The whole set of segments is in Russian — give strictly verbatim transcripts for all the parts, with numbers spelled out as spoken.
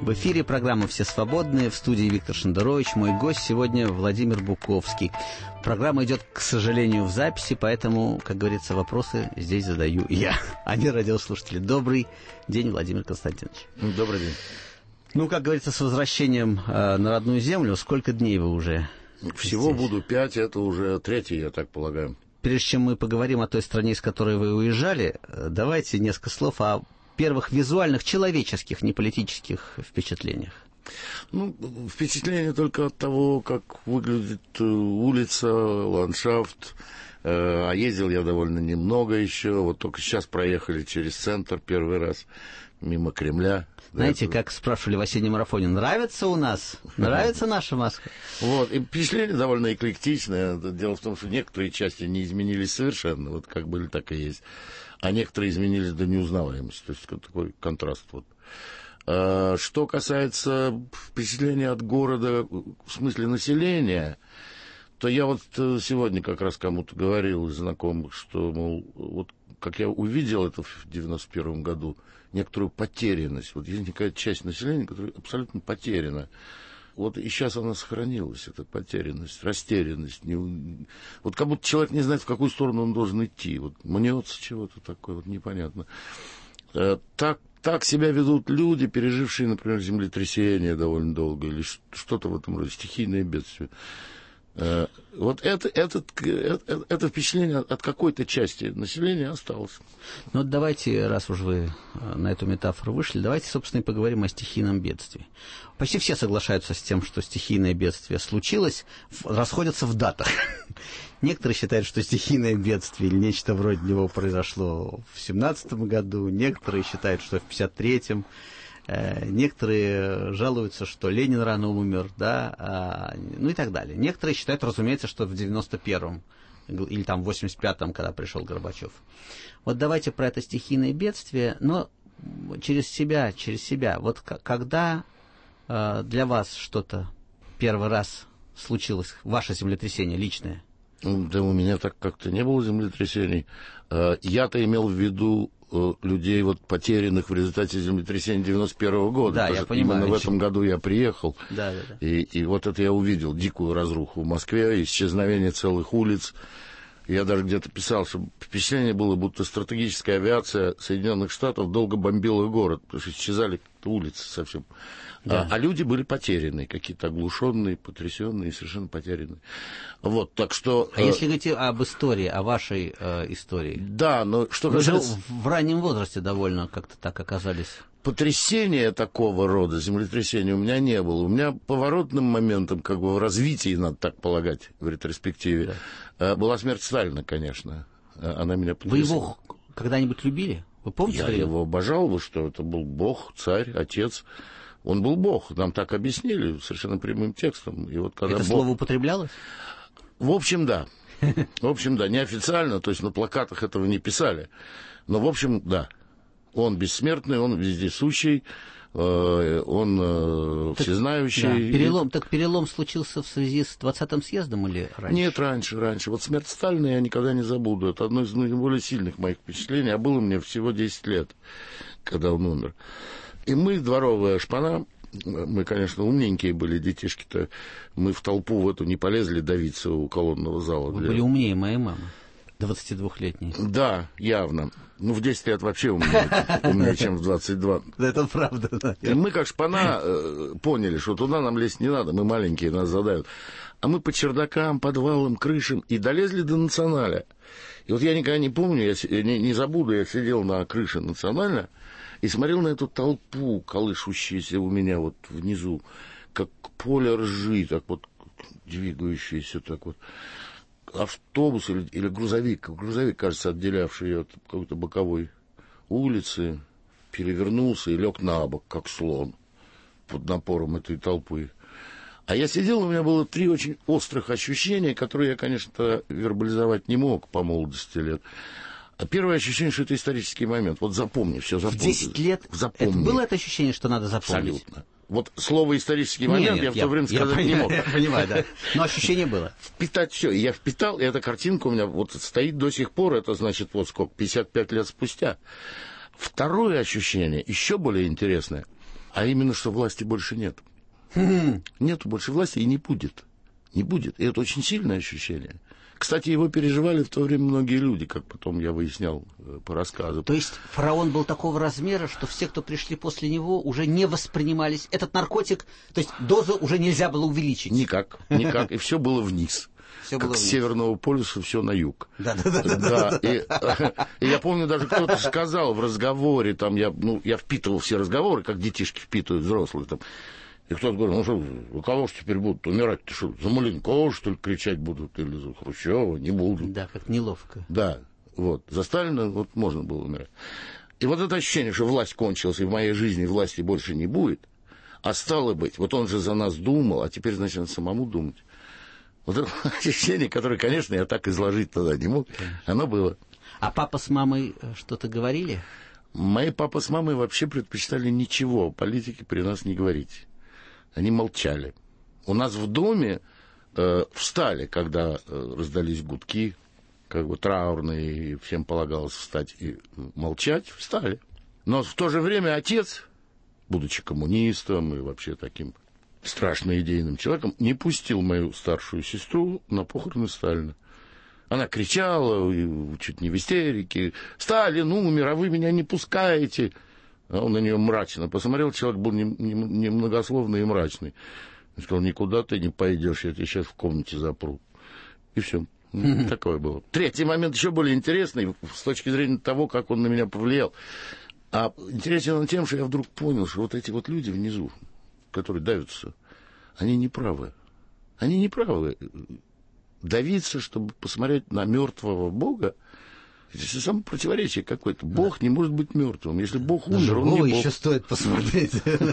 В эфире программа «Все свободные», в студии Виктор Шендерович. Мой гость сегодня Владимир Буковский. Программа идет, к сожалению, в записи, поэтому, как говорится, вопросы здесь задаю я, а не радиослушатели. Добрый день, Владимир Константинович. Добрый день. Ну, как говорится, с возвращением э, на родную землю, сколько дней вы уже Всего здесь? буду пять, это уже третий, я так полагаю. Прежде чем мы поговорим о той стране, из которой вы уезжали, давайте несколько слов о первых визуальных, человеческих, не политических впечатлениях. Ну, впечатление только от того, как выглядит улица, ландшафт. А ездил я довольно немного еще. Вот только сейчас проехали через центр первый раз, мимо Кремля. Знаете, да, как спрашивали в осеннем марафоне, нравится у нас? Нравится наша Москва? Вот, и впечатление довольно эклектичное. Дело в том, что некоторые части не изменились совершенно, вот как были, так и есть. А некоторые изменились до неузнаваемости. То есть такой контраст. Вот. А, что касается впечатления от города в смысле населения, то я вот сегодня как раз кому-то говорил из знакомых, что, мол, вот как я увидел это в девяносто первом году, некоторую потерянность. Вот есть какая-то часть населения, которая абсолютно потеряна. Вот и сейчас она сохранилась, эта потерянность, растерянность. Не... Вот как будто человек не знает, в какую сторону он должен идти. Вот мнется чего-то такое, вот непонятно. Так, так себя ведут люди, пережившие, например, землетрясение довольно долго, или что-то в этом роде, стихийное бедствие. Вот это, это, это, это впечатление от какой-то части населения осталось. Ну вот давайте, раз уж вы на эту метафору вышли, давайте, собственно, и поговорим о стихийном бедствии. Почти все соглашаются с тем, что стихийное бедствие случилось, расходятся в датах. Некоторые считают, что стихийное бедствие или нечто вроде него произошло в семнадцатом году, некоторые считают, что в пятьдесят третьем. Некоторые жалуются, что Ленин рано умер, да, ну и так далее. Некоторые считают, разумеется, что в девяносто первом или там в восемьдесят пятом, когда пришел Горбачев. Вот давайте про это стихийное бедствие, но через себя, через себя. Вот когда для вас что-то первый раз случилось, ваше землетрясение личное? Да у меня так как-то не было землетрясений. Я-то имел в виду людей, вот, потерянных в результате землетрясения девяносто первого года. Да, я понимаю. Именно в этом году я приехал, да, да, да. И, и вот это я увидел, дикую разруху в Москве, исчезновение целых улиц. Я даже где-то писал, что впечатление было, будто стратегическая авиация Соединенных Штатов долго бомбила город, потому что исчезали улицы совсем. Да. А, а люди были потеряны, какие-то оглушенные, потрясенные, совершенно потерянные. Вот, так что... А э... если говорить об истории, о вашей э, истории? Да, но что Вы касается... же в раннем возрасте довольно как-то так оказались. Потрясения такого рода, землетрясения у меня не было. У меня поворотным моментом, как бы в развитии, надо так полагать, в ретроспективе, да, была смерть Сталина, конечно. Она меня потрясла. Вы его когда-нибудь любили? Вы помните? Я его обожал, вы что, это был бог, царь, отец. Он был бог, нам так объяснили, совершенно прямым текстом. И вот когда это бог... слово употреблялось? В общем, да. В общем, да, неофициально, то есть на плакатах этого не писали. Но, в общем, да. Он бессмертный, он вездесущий, э, он э, так, всезнающий. Да, перелом, так перелом случился в связи с двадцатым съездом или раньше? Нет, раньше, раньше. Вот смерть Сталина я никогда не забуду. Это одно из наиболее сильных моих впечатлений. А было мне всего десять лет, когда он умер. И мы, дворовая шпана, мы, конечно, умненькие были детишки-то, мы в толпу в эту не полезли давиться у колонного зала. Вы для... были умнее моей мамы, двадцатидвухлетней. Да, явно. Ну, в десять лет вообще умнее, умнее, чем в двадцать два. Это правда, да. И мы, как шпана, поняли, что туда нам лезть не надо, мы маленькие, нас задают. А мы по чердакам, подвалам, крышам и долезли до Националя. И вот я никогда не помню, я не, не забуду, я сидел на крыше Националя и смотрел на эту толпу, колышущуюся у меня вот внизу, как поле ржи, так вот двигающееся, так вот. Автобус или, или грузовик, грузовик, кажется, отделявший ее от какой-то боковой улицы, перевернулся и лег на бок, как слон, под напором этой толпы. А я сидел, у меня было три очень острых ощущения, которые я, конечно, вербализовать не мог по молодости лет. А первое ощущение, что это исторический момент. Вот запомни, все запомни. В десять лет запомни. Это было это ощущение, что надо запомнить? Абсолютно. Вот слово «исторический момент» нет, нет, я в то время я, сказать я не мог. Я понимаю, да. Но ощущение было. Впитать все. И я впитал, и эта картинка у меня вот стоит до сих пор, это значит, вот сколько, пятьдесят пять лет спустя. Второе ощущение, еще более интересное. А именно, что власти больше нет. Нету больше власти и не будет. Не будет. И это очень сильное ощущение. Кстати, его переживали в то время многие люди, как потом я выяснял по рассказу. То есть фараон был такого размера, что все, кто пришли после него, уже не воспринимались. Этот наркотик, то есть дозу уже нельзя было увеличить. Никак, никак. И все было вниз. Все как было с вниз. Северного полюса все на юг. Да, да, да. да, и, и я помню, даже кто-то сказал в разговоре, там я, ну, я впитывал все разговоры, как детишки впитывают взрослые. Там. И кто-то говорит, ну что, у кого же теперь будут умирать? Ты что, за Маленкова, что ли, кричать будут? Или за Хрущева? Не будут. Да, как неловко. Да, вот. За Сталина вот можно было умирать. И вот это ощущение, что власть кончилась, и в моей жизни власти больше не будет, а стало быть, вот он же за нас думал, а теперь, значит, надо самому думать. Вот это ощущение, которое, конечно, я так изложить тогда не мог, конечно. Оно было. А папа с мамой что-то говорили? Мои папа с мамой вообще предпочитали ничего о политике при нас не говорить. Они молчали. У нас в доме э, встали, когда э, раздались гудки, как бы траурные, и всем полагалось встать и молчать, встали. Но в то же время отец, будучи коммунистом и вообще таким страшно идейным человеком, не пустил мою старшую сестру на похороны Сталина. Она кричала, чуть не в истерике: «Сталин умер, а вы меня не пускаете!» А он на нее мрачно посмотрел, человек был немногословный и мрачный. Он сказал: «Никуда ты не пойдешь, я тебя сейчас в комнате запру». И все. Такое было. Третий момент еще более интересный с точки зрения того, как он на меня повлиял. А интересен он тем, что я вдруг понял, что вот эти вот люди внизу, которые давятся, они не правы. Они не правы. Давиться, чтобы посмотреть на мертвого Бога, это самое противоречие какое-то. Бог не может быть мертвым. Если Бог умер, он не Бог. Еще стоит посмотреть.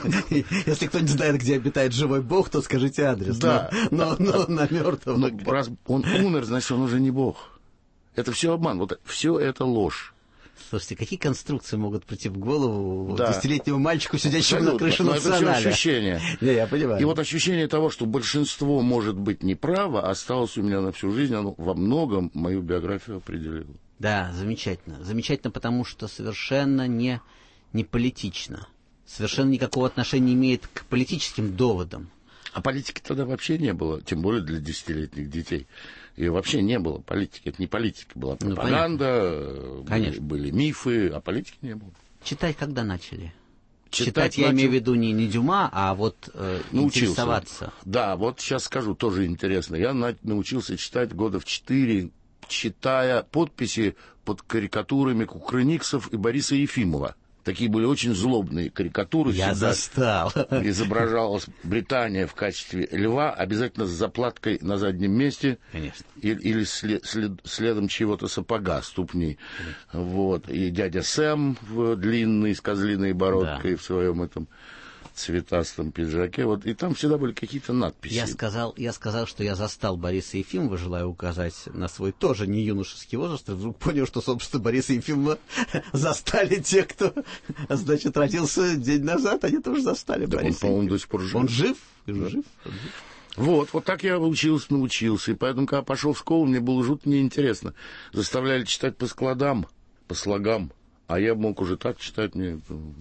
Если кто-нибудь знает, где обитает живой Бог, то скажите адрес. Да. Но на мертвого. Раз он умер, значит, он уже не Бог. Это все обман. Вот все это ложь. Слушайте, какие конструкции могут прийти в голову да. десятилетнему мальчику, сидящему на крыше националя? Это все ощущение. Я, я понимаю. И вот ощущение того, что большинство может быть неправо, осталось у меня на всю жизнь, оно во многом мою биографию определило. Да, замечательно. Замечательно, потому что совершенно не, не политично. Совершенно никакого отношения не имеет к политическим доводам. А политики тогда вообще не было, тем более для десятилетних детей. И вообще не было политики. Это не политика, была пропаганда, ну, были, были мифы, а политики не было. Читать когда начали? Читать, Читать я начал... имею в виду не, не Дюма, а вот э, интересоваться. Да, вот сейчас скажу, тоже интересно. Я на, научился читать года в четыре, читая подписи под карикатурами Кукрыниксов и Бориса Ефимова. Такие были очень злобные карикатуры. Я застал. Изображалась Британия в качестве льва, обязательно с заплаткой на заднем месте. Конечно. Или, или след, след, следом чего-то сапога, ступни. Вот. И дядя Сэм в длинной, с козлиной бородкой, да, в своем этом цветастом пиджаке. Вот. И там всегда были какие-то надписи. Я сказал, я сказал, что я застал Бориса Ефимова, желаю указать на свой тоже не юношеский возраст, и вдруг понял, что, собственно, Бориса Ефимова застали те, кто, значит, родился день назад, они тоже застали да Бориса. Он, по-моему, до сих пор жив. Он жив? Да. жив? Он жив? Вот, вот так я учился, научился. И поэтому, когда пошел в школу, мне было жутко неинтересно. Заставляли читать по складам, по слогам. А я мог уже так читать, мне...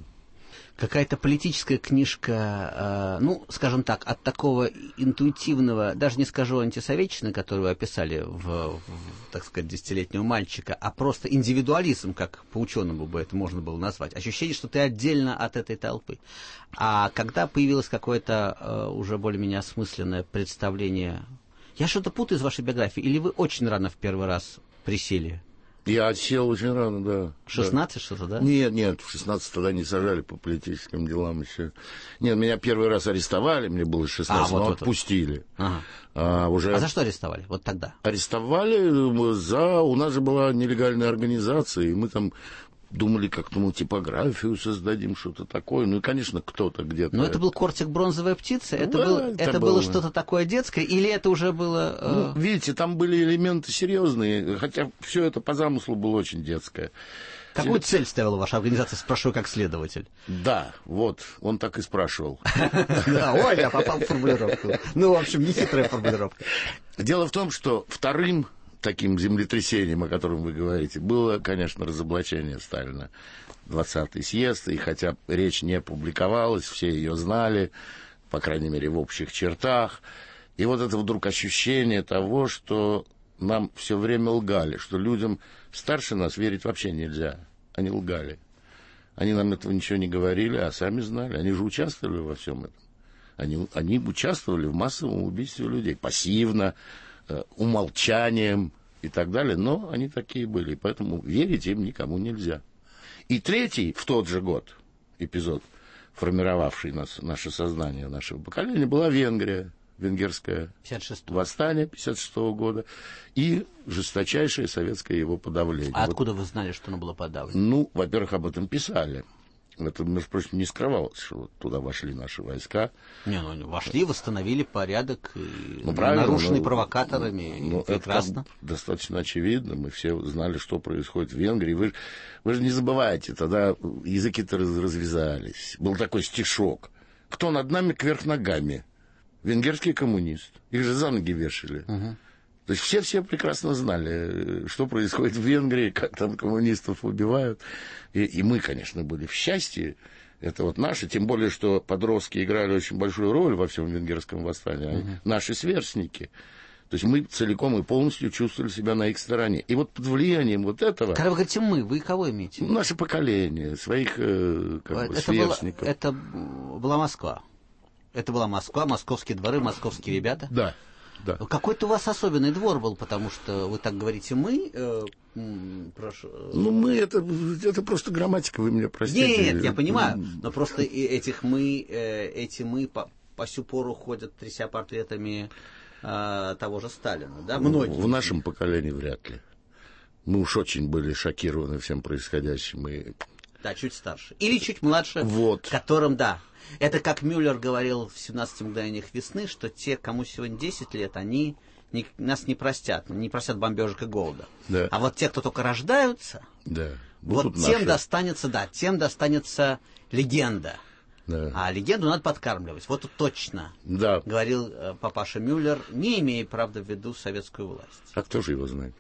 Какая-то политическая книжка, э, ну, скажем так, от такого интуитивного, даже не скажу антисоветчины, которую вы описали в, в, так сказать, десятилетнего мальчика, а просто индивидуализм, как по-ученому бы это можно было назвать. Ощущение, что ты отдельно от этой толпы. А когда появилось какое-то э, уже более-менее осмысленное представление... Я что-то путаю из вашей биографии, или вы очень рано в первый раз присели? Я отсел очень рано, да. шестнадцать да. что-то, да? Нет, нет, в шестнадцать тогда не сажали по политическим делам еще. Нет, меня первый раз арестовали, мне было шестнадцать, а, вот, но вот, отпустили. Ага. А, уже... а за что арестовали? Вот тогда? Арестовали за... У нас же была нелегальная организация, и мы там... Думали, как-то мы типографию создадим, что-то такое. Ну и, конечно, кто-то где-то... Но это был кортик «Бронзовая птица»? Это, да, было, это, это было... было что-то такое детское? Или это уже было... Э... Ну, видите, там были элементы серьезные, хотя все это по замыслу было очень детское. Какую Все... цель ставила ваша организация, спрашиваю как следователь? Да, вот, он так и спрашивал. Ой, я попал в формулировку. Ну, в общем, нехитрая формулировка. Дело в том, что вторым... таким землетрясением, о котором вы говорите, было, конечно, разоблачение Сталина. двадцатый съезд, и хотя речь не публиковалась, все ее знали, по крайней мере, в общих чертах. И вот это вдруг ощущение того, что нам все время лгали, что людям старше нас верить вообще нельзя. Они лгали. Они нам этого ничего не говорили, а сами знали. Они же участвовали во всем этом. Они, они участвовали в массовом убийстве людей. Пассивно, э, умолчанием и так далее. Но они такие были. И поэтому верить им никому нельзя. И третий, в тот же год, эпизод, формировавший нас, наше сознание, нашего поколения, была Венгрия. Венгерское восстание пятьдесят шестого года и жесточайшее советское его подавление. А вот. Откуда вы знали, что оно было подавлено? Ну, во-первых, об этом писали. Это, между прочим, не скрывалось, что вот туда вошли наши войска. Не, ну, вошли, восстановили порядок, и ну, нарушенный ну, провокаторами, ну, прекрасно. Это достаточно очевидно, мы все знали, что происходит в Венгрии. Вы, вы же не забывайте, тогда языки-то развязались. Был такой стишок. Кто над нами кверх ногами? Венгерский коммунист. Их же за ноги вешали. Uh-huh. То есть все-все прекрасно знали, что происходит в Венгрии, как там коммунистов убивают. И, и мы, конечно, были в счастье. Это вот наши. Тем более, что подростки играли очень большую роль во всем венгерском восстании. Uh-huh. Наши сверстники. То есть мы целиком и полностью чувствовали себя на их стороне. И вот под влиянием вот этого... Когда вы говорите «мы», вы кого имеете? Наше поколение, своих э, как бы, сверстников. Было, это была Москва. Это была Москва, московские дворы, московские ребята. Да, да. Какой-то у вас особенный двор был, потому что вы так говорите «мы». Э, прошу. Ну, мы, это, это просто грамматика, вы меня простите. Нет, я понимаю, но просто этих «мы», э, эти «мы» по, по сю пору ходят, тряся портретами э, того же Сталина, да, многие. В нашем поколении вряд ли. Мы уж очень были шокированы всем происходящим. И... Да, чуть старше. Или чуть младше, вот. Которым, да. Это как Мюллер говорил в «семнадцати мгновениях весны», что те, кому сегодня десять лет, они не, нас не простят, не простят бомбежек и голода. Да. А вот те, кто только рождаются, да. вот наши. тем достанется, да, тем достанется легенда. Да. А легенду надо подкармливать. Вот тут точно, да. говорил э, папаша Мюллер, не имея, правда, в виду советскую власть. А кто же его знает?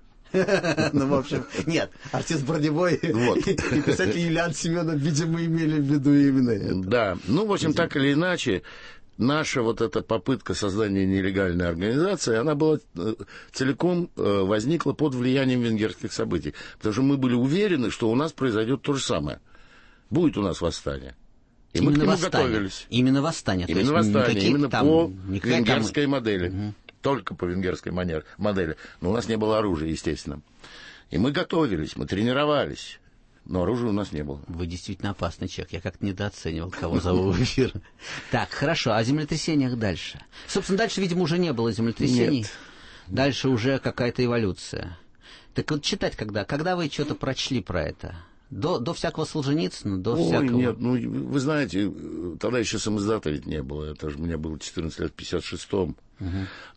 Ну, в общем, нет, артист Броневой и писатель Юлиан Семенов, видимо, имели в виду именно это. Да, ну, в общем, так или иначе, наша вот эта попытка создания нелегальной организации, она была целиком возникла под влиянием венгерских событий. Потому что мы были уверены, что у нас произойдет то же самое. Будет у нас восстание. И мы к нему готовились. Именно восстание. Именно восстание, именно по венгерской модели. Только по венгерской манере, модели. Но у нас не было оружия, естественно. И мы готовились, мы тренировались. Но оружия у нас не было. Вы действительно опасный человек. Я как-то недооценивал, кого зову в эфир. Так, хорошо. О землетрясениях дальше. Собственно, дальше, видимо, уже не было землетрясений. Нет. Дальше уже какая-то эволюция. Так вот, читать когда? Когда вы что-то прочли про это? До, до всякого Солженицына, до Ой, всякого... нет, ну, вы знаете, тогда еще самоиздата ведь не было. Это же мне было четырнадцать лет в пятьдесят шестом. Угу.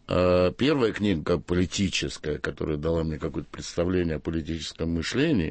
А первая книга политическая, которая дала мне какое-то представление о политическом мышлении,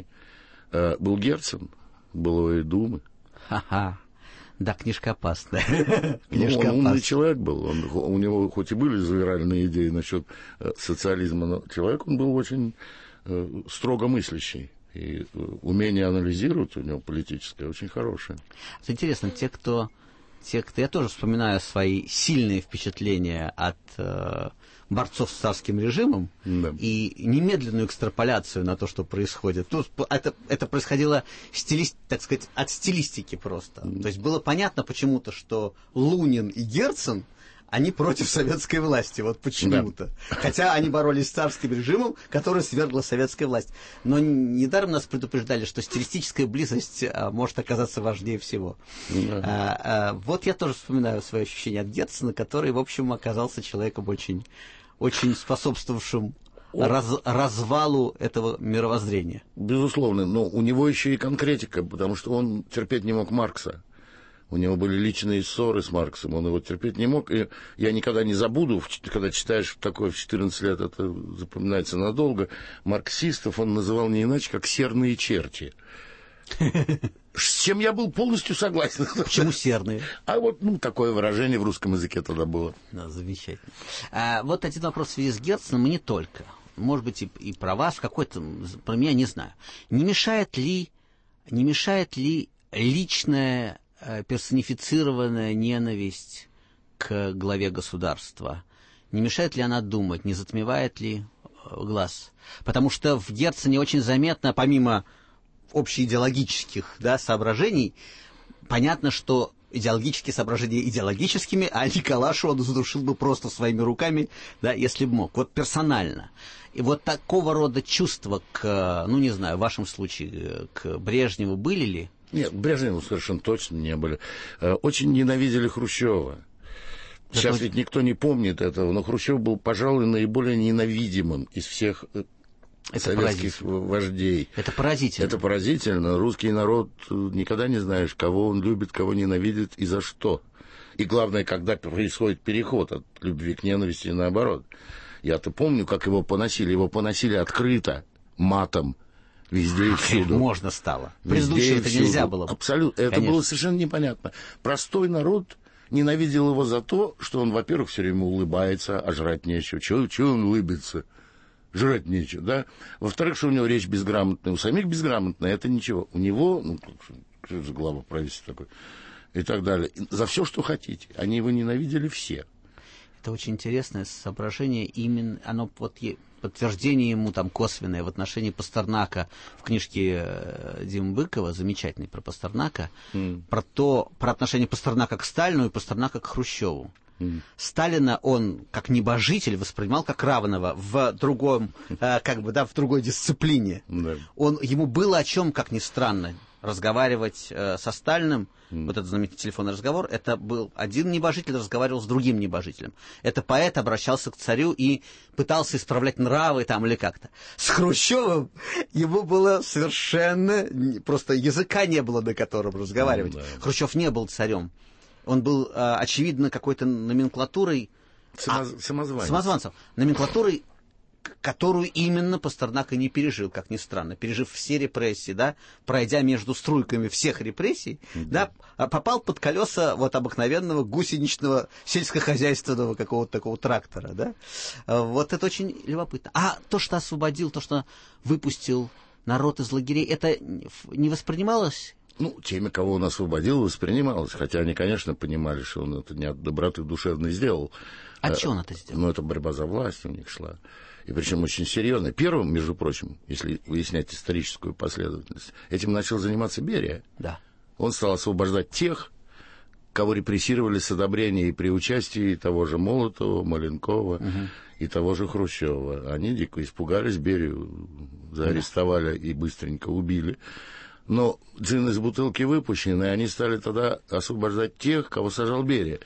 был Герцен, «Былое думы». Ха-ха. Да, книжка опасная. Книжка ну, он умный человек был. Он, у него хоть и были завиральные идеи насчет социализма, но человек он был очень э, строго мыслящий. И умение анализировать у него политическое очень хорошее. Это интересно, те, кто... Те, кто... Я тоже вспоминаю свои сильные впечатления от э, борцов с царским режимом, да, и немедленную экстраполяцию на то, что происходит. Ну, это, это происходило, стили... так сказать, от стилистики просто. Mm. То есть было понятно почему-то, что Лунин и Герцен, они против советской власти, вот почему-то. Да. Хотя они боролись с царским режимом, который свергла советская власть. Но недаром нас предупреждали, что стилистическая близость а, может оказаться важнее всего. Да. А, а, вот я тоже вспоминаю свои ощущения от Герцена, который, в общем, оказался человеком очень, очень способствовавшим раз, развалу этого мировоззрения. Безусловно, но у него еще и конкретика, потому что он терпеть не мог Маркса. У него были личные ссоры с Марксом, он его терпеть не мог. И я никогда не забуду, когда читаешь такое в четырнадцать лет, это запоминается надолго, марксистов он называл не иначе, как серные черти. С чем я был полностью согласен. Почему серные? А вот ну, такое выражение в русском языке тогда было. Да, замечательно. А, вот один вопрос в связи с Герценом, и не только. может быть, и, и про вас, какой-то, про меня не знаю. Не мешает ли, не мешает ли личная э, персонифицированная ненависть к главе государства? Не мешает ли она думать, не затмевает ли глаз? Потому что в Герцене очень заметно, помимо общеидеологических, да, соображений, понятно, что идеологические соображения идеологическими, а Николашу он задушил бы просто своими руками, да, если бы мог. Вот персонально. И вот такого рода чувства к, ну, не знаю, в вашем случае, к Брежневу были ли? Нет, к Брежневу совершенно точно не были. Очень ненавидели Хрущева. Сейчас ведь никто не помнит этого, но Хрущев был, пожалуй, наиболее ненавидимым из всех это советских вождей. Это поразительно. Это поразительно. Русский народ никогда не знаешь, кого он любит, кого ненавидит и за что. И главное, когда происходит переход от любви к ненависти и наоборот. Я-то помню, как его поносили. Его поносили открыто, матом, везде и всюду. Можно стало. Предыдущее это нельзя было. Абсолютно. Это было совершенно непонятно. Простой народ ненавидел его за то, что он, во-первых, все время улыбается, а жрать нечего. Чего, чего он улыбится? Жрать нечего, да? Во-вторых, что у него речь безграмотная. У самих безграмотная, это ничего. У него, ну, что за глава правительства такой, и так далее. За все, что хотите. Они его ненавидели все. Это очень интересное соображение. Именно оно вот подтверждение ему там косвенное в отношении Пастернака в книжке Димы Быкова, замечательной про Пастернака, mm. про то, про отношение Пастернака к Сталину и Пастернака к Хрущеву. Mm. Сталина он, как небожитель, воспринимал как равного в другом, э, как бы, да, в другой дисциплине. Mm. Он, ему было о чем, как ни странно, разговаривать э, со Сталиным. Mm. Вот этот знаменитый телефонный разговор, это был один небожитель разговаривал с другим небожителем. Это поэт обращался к царю и пытался исправлять нравы там или как-то. С Хрущевым ему было совершенно, просто языка не было, на котором разговаривать. Mm, да. Хрущев не был царем. Он был, очевидно, какой-то номенклатурой... Самоз... Самозванец. Самозванцем. Номенклатурой, которую именно Пастернак и не пережил, как ни странно. Пережив все репрессии, да, пройдя между струйками всех репрессий, да, да попал под колеса вот обыкновенного гусеничного сельскохозяйственного какого-то такого трактора, да. Вот это очень любопытно. А то, что освободил, то, что выпустил народ из лагерей, это не воспринималось... Ну, теми, кого он освободил, воспринималось. Хотя они, конечно, понимали, что он это не от доброты душевной сделал. А что он это сделал? Ну, это борьба за власть у них шла. И причем очень серьезно. Первым, между прочим, если выяснять историческую последовательность, этим начал заниматься Берия. Да. Он стал освобождать тех, кого репрессировали с одобрения и при участии того же Молотова, Маленкова угу. и того же Хрущева. Они дико испугались, Берию заарестовали да. и быстренько убили. Но джин из бутылки выпущен, и они стали тогда освобождать тех, кого сажал Берия.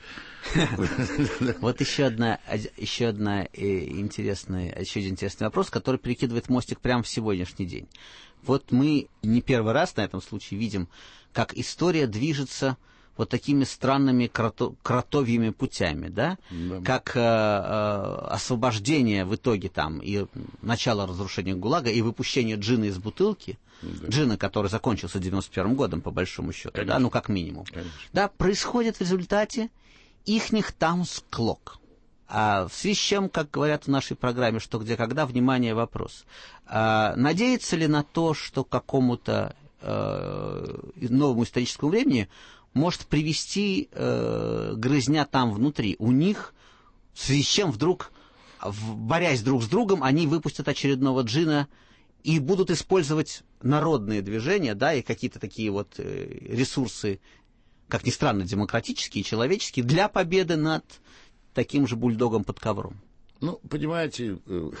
Вот еще одна, еще одна интересная, еще один интересный вопрос, который перекидывает мостик прямо в сегодняшний день. Вот мы не первый раз на этом случае видим, как история движется вот такими странными крото, кротовьими путями, да? Да. Как э, э, освобождение в итоге там и начало разрушения ГУЛАГа и выпущение джина из бутылки, да. джина, который закончился девяносто первым годом, по большому счету, Конечно. да, ну как минимум, Конечно. да, происходит в результате ихних там склок. А в связи с чем, как говорят в нашей программе «Что, где, когда», внимание, вопрос. А, надеяться ли на то, что к какому-то э, новому историческому времени может привести э, грызня там внутри? У них, в связи с чем вдруг, в, борясь друг с другом, они выпустят очередного джина и будут использовать народные движения, да, и какие-то такие вот э, ресурсы, как ни странно, демократические, человеческие, для победы над таким же бульдогом под ковром. Ну, понимаете,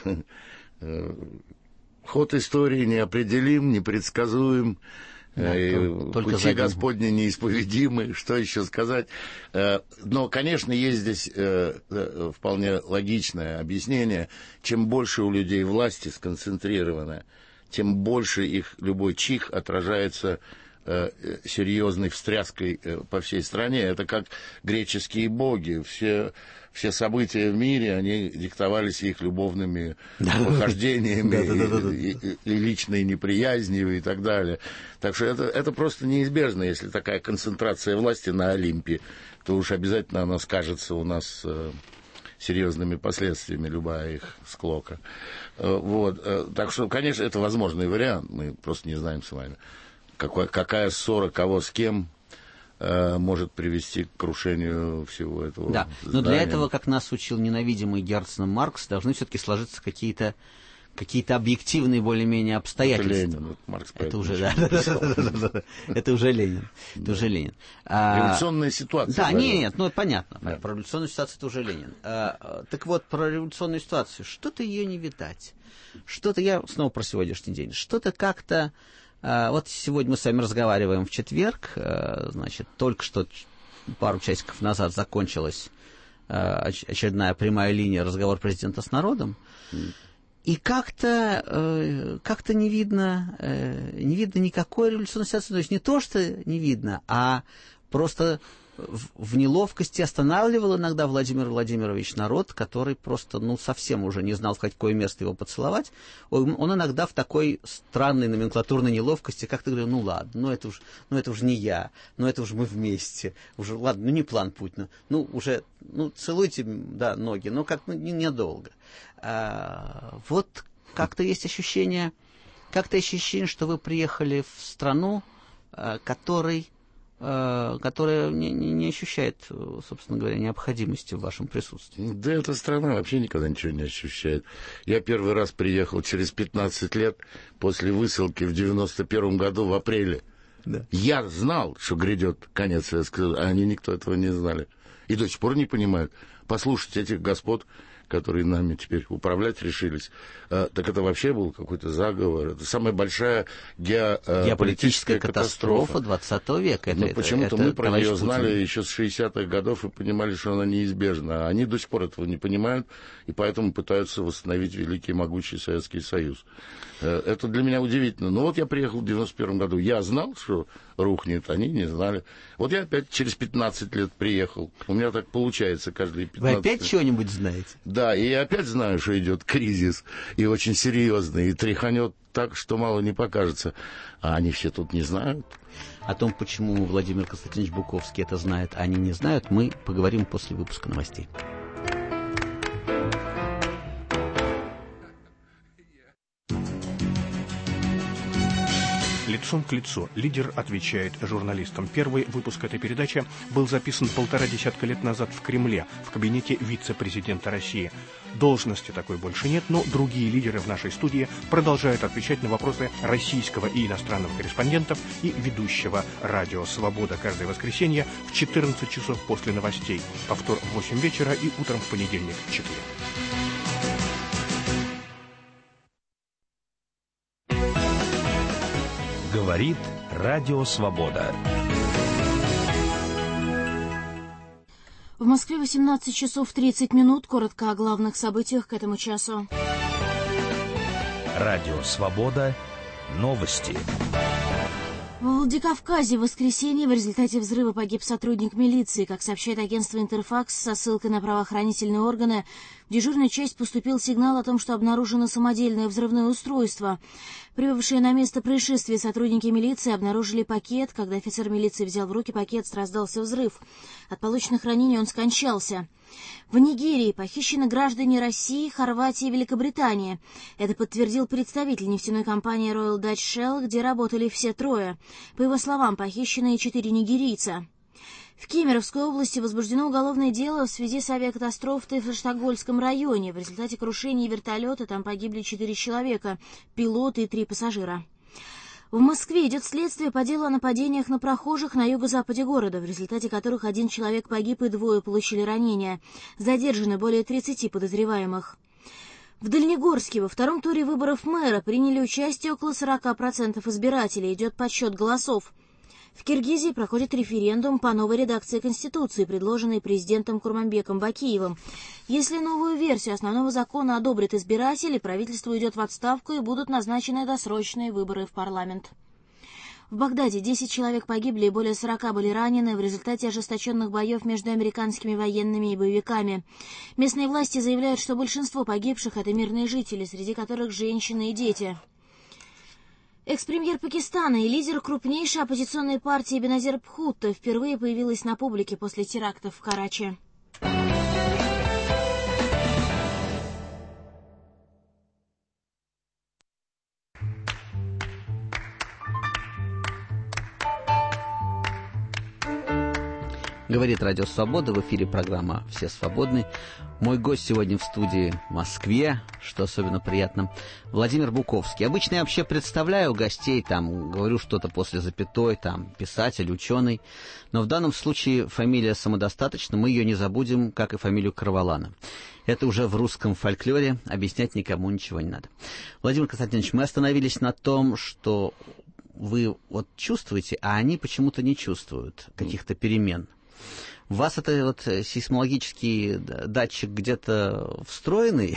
ход истории неопределим, непредсказуем, да, пути задним. Господни неисповедимы, что еще сказать. Но, конечно, есть здесь вполне логичное объяснение. Чем больше у людей власти сконцентрировано, тем больше их любой чих отражается серьезной встряской по всей стране. Это как греческие боги. Все, все события в мире, они диктовались их любовными похождениями и, и, и личной неприязнью и так далее. Так что это, это просто неизбежно. Если такая концентрация власти на Олимпе, то уж обязательно она скажется у нас серьезными последствиями любая их склока. Вот. Так что, конечно, это возможный вариант. Мы просто не знаем с вами, какой, какая ссора кого с кем может привести к крушению всего этого. Да, здания. Но для этого, как нас учил ненавидимый Герценом Маркс, должны все-таки сложиться какие-то какие-то объективные более-менее обстоятельства. Это Ленин, Маркс. Это уже, да, это уже Ленин. Это уже Ленин. Революционная ситуация. Да, нет, ну понятно. Про революционную ситуацию это уже Ленин. Так вот, про революционную ситуацию. Что-то ее не видать. Что-то, я снова про сегодняшний день, что-то как-то... Вот сегодня мы с вами разговариваем в четверг, значит, только что пару часиков назад закончилась очередная прямая линия разговор президента с народом, и как-то, как-то не видно, не видно никакой революционной ситуации, то есть не то, что не видно, а просто в неловкости останавливал иногда Владимир Владимирович народ, который просто, ну, совсем уже не знал, в какое место его поцеловать. Он, он иногда в такой странной номенклатурной неловкости как-то говорил, ну, ладно, ну, это уж, ну, это уж не я, ну, это уж мы вместе, уже, ладно, ну, не план Путина, ну, уже, ну, целуйте, да, ноги, но как, ну, недолго. А, вот как-то есть ощущение, как-то ощущение, что вы приехали в страну, которой... которая не, не, не ощущает, собственно говоря, необходимости в вашем присутствии. Да, эта страна вообще никогда ничего не ощущает. Я первый раз приехал через пятнадцать лет после высылки в девяносто первом году в апреле. Да. Я знал, что грядет конец Советского Союза, а они никто этого не знали. И до сих пор не понимают. Послушайте этих господ, которые нами теперь управлять решились, а, так это вообще был какой-то заговор. Это самая большая ге, геополитическая катастрофа двадцатого века. Но почему-то мы про нее знали Путин. Еще с шестидесятых годов и понимали, что она неизбежна. А они до сих пор этого не понимают, и поэтому пытаются восстановить великий могучий Советский Союз. Это для меня удивительно. Но вот я приехал в девяносто первом году. Я знал, что рухнет, они не знали. Вот я опять через пятнадцать лет приехал. У меня так получается каждые пятнадцать лет. Вы опять чего-нибудь знаете? Да, и я опять знаю, что идет кризис, и очень серьезный, и тряханет так, что мало не покажется. А они все тут не знают. О том, почему Владимир Константинович Буковский это знает, а они не знают, мы поговорим после выпуска новостей. Лицом к лицу лидер отвечает журналистам. Первый выпуск этой передачи был записан полтора десятка лет назад в Кремле, в кабинете вице-президента России. Должности такой больше нет, но другие лидеры в нашей студии продолжают отвечать на вопросы российского и иностранного корреспондентов и ведущего радио «Свобода» каждое воскресенье в четырнадцать часов после новостей, повтор в восемь вечера и утром в понедельник в четыре. Говорит Радио Свобода. В Москве восемнадцать часов тридцать минут. Коротко о главных событиях к этому часу. Радио Свобода. Новости. В Владикавказе в воскресенье в результате взрыва погиб сотрудник милиции. Как сообщает агентство «Интерфакс» со ссылкой на правоохранительные органы, в дежурную часть поступил сигнал о том, что обнаружено самодельное взрывное устройство. Прибывшие на место происшествия сотрудники милиции обнаружили пакет. Когда офицер милиции взял в руки пакет, раздался взрыв. От полученных ранений он скончался. В Нигерии похищены граждане России, Хорватии и Великобритании. Это подтвердил представитель нефтяной компании Royal Dutch Shell, где работали все трое. По его словам, похищены четыре нигерийца. В Кемеровской области возбуждено уголовное дело в связи с авиакатастрофой в Штокгольмском районе. В результате крушения вертолета там погибли четыре человека, пилот и три пассажира. В Москве идет следствие по делу о нападениях на прохожих на юго-западе города, в результате которых один человек погиб и двое получили ранения. Задержаны более тридцати подозреваемых. В Дальнегорске во втором туре выборов мэра приняли участие около сорока процентов избирателей. Идет подсчет голосов. В Киргизии проходит референдум по новой редакции Конституции, предложенной президентом Курманбеком Бакиевым. Если новую версию основного закона одобрят избиратели, правительство уйдет в отставку и будут назначены досрочные выборы в парламент. В Багдаде десять человек погибли и более сорока были ранены в результате ожесточенных боев между американскими военными и боевиками. Местные власти заявляют, что большинство погибших — это мирные жители, среди которых женщины и дети. Экс-премьер Пакистана и лидер крупнейшей оппозиционной партии Беназир Бхутто впервые появилась на публике после терактов в Карачи. Говорит Радио Свобода, в эфире программа «Все свободны». Мой гость сегодня в студии в Москве, что особенно приятно, Владимир Буковский. Обычно я вообще представляю гостей, там, говорю что-то после запятой, там, писатель, ученый. Но в данном случае фамилия самодостаточна, мы ее не забудем, как и фамилию Карвалана. Это уже в русском фольклоре, объяснять никому ничего не надо. Владимир Константинович, мы остановились на том, что вы вот чувствуете, а они почему-то не чувствуют каких-то перемен. У вас это вот сейсмологический датчик где-то встроенный,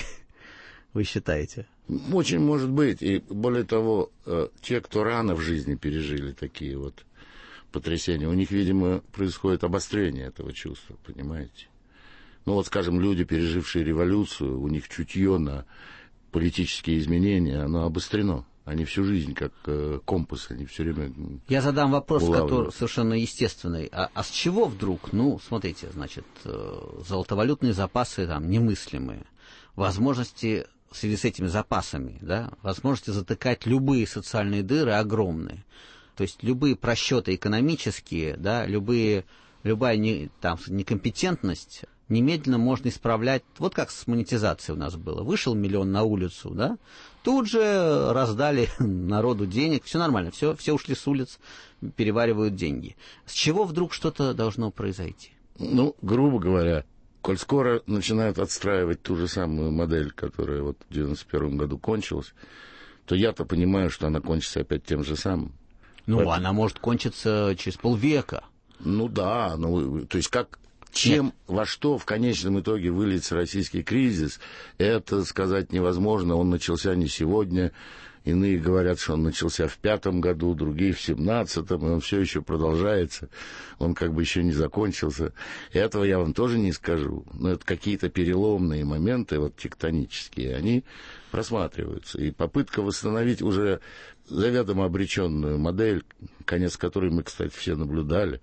вы считаете? Очень может быть. И более того, те, кто рано в жизни пережили такие вот потрясения, у них, видимо, происходит обострение этого чувства, понимаете? Ну вот, скажем, люди, пережившие революцию, у них чутье на политические изменения, оно обострено. Они всю жизнь как э, компас, они все время... Я задам вопрос, улавливают. Который совершенно естественный. А, а с чего вдруг? Ну, смотрите, значит, э, золотовалютные запасы там немыслимые. Возможности в связи с этими запасами, да, возможности затыкать любые социальные дыры огромные. То есть любые просчеты экономические, да, любые, любая не, там, некомпетентность немедленно можно исправлять. Вот как с монетизацией у нас было. Вышел миллион на улицу, да, тут же раздали народу денег, все нормально, все, все ушли с улиц, переваривают деньги. С чего вдруг что-то должно произойти? Ну, грубо говоря, коль скоро начинают отстраивать ту же самую модель, которая вот в девяносто первом году кончилась, то я-то понимаю, что она кончится опять тем же самым. Ну, Поэтому... она может кончиться через полвека. Ну да, ну, то есть как... Чем, Нет. во что в конечном итоге выльется российский кризис, это сказать невозможно. Он начался не сегодня. Иные говорят, что он начался в пятом году, другие в семнадцатом, и он все еще продолжается. Он как бы еще не закончился. И этого я вам тоже не скажу. Но это какие-то переломные моменты, вот тектонические, они просматриваются. И попытка восстановить уже заведомо обреченную модель, конец которой мы, кстати, все наблюдали,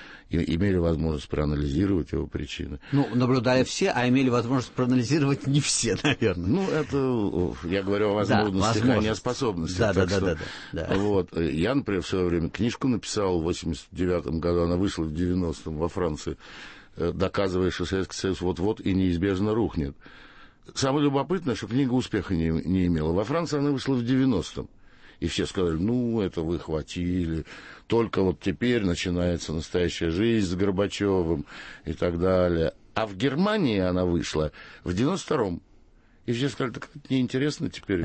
и имели возможность проанализировать его причины. Ну, наблюдали все, а имели возможность проанализировать не все, наверное. Ну, это, я говорю о возможностях, да, а не о способностях. Да, да, да, что, да, да, да. Вот, я, например, в свое время книжку написал в восемьдесят девятом году, она вышла в девяностом во Франции, доказывая, что Советский Союз вот-вот и неизбежно рухнет. Самое любопытное, что книга успеха не, не имела. Во Франции она вышла в девяностом. И все сказали, ну, это вы хватили, только вот теперь начинается настоящая жизнь с Горбачевым и так далее. А в Германии она вышла в девяносто втором. И все сказали, так это неинтересно теперь,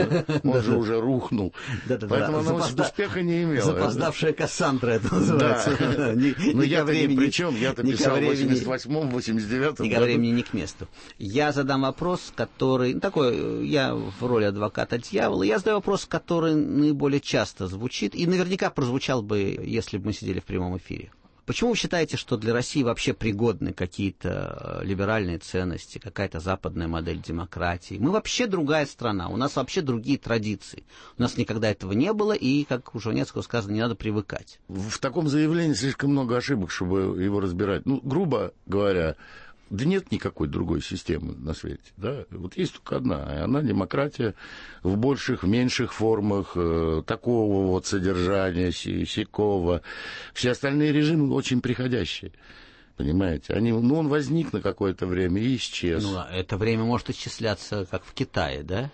он же уже рухнул. Поэтому она успеха не имела. Запоздавшая Кассандра это называется. Но я-то ни при чем, я-то писал в восемьдесят восьмом, восемьдесят девятом. Ни ко времени, ни к месту. Я задам вопрос, который, такой, я в роли адвоката дьявола, я задаю вопрос, который наиболее часто звучит, и наверняка прозвучал бы, если бы мы сидели в прямом эфире. Почему вы считаете, что для России вообще пригодны какие-то либеральные ценности, какая-то западная модель демократии? Мы вообще другая страна, у нас вообще другие традиции. У нас никогда этого не было, и, как у Жванецкого сказано, не надо привыкать. В таком заявлении слишком много ошибок, чтобы его разбирать. Ну, грубо говоря, да нет никакой другой системы на свете. Да? Вот есть только одна, и она демократия в больших, в меньших формах, э, такого вот содержания, сякого. Все остальные режимы очень приходящие. Понимаете? Они, ну, он возник на какое-то время и исчез. Ну, это время может исчисляться, как в Китае, да?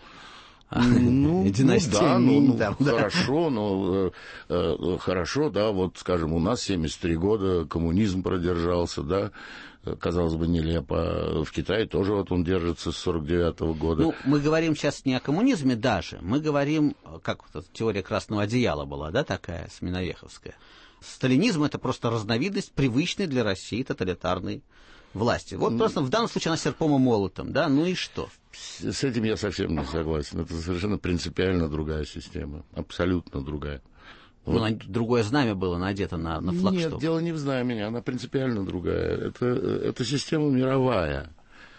Ну, ну да, ну, там, ну да. хорошо, ну, э, э, хорошо, да, вот, скажем, у нас семьдесят три года коммунизм продержался, да, казалось бы, нелепо. В Китае тоже вот он держится с сорок девятого года. Ну, мы говорим сейчас не о коммунизме даже, мы говорим, как вот теория красного одеяла была, да, такая, Сминовеховская. Сталинизм — это просто разновидность привычной для России тоталитарной власти. Вот mm. просто в данном случае она серпом и молотом, да, ну и что? С этим я совсем не согласен. Это совершенно принципиально другая система, абсолютно другая. Ну, вот. Другое знамя было надето на, на флагшток. Нет, дело не в знамени, она принципиально другая. Это, это система мировая.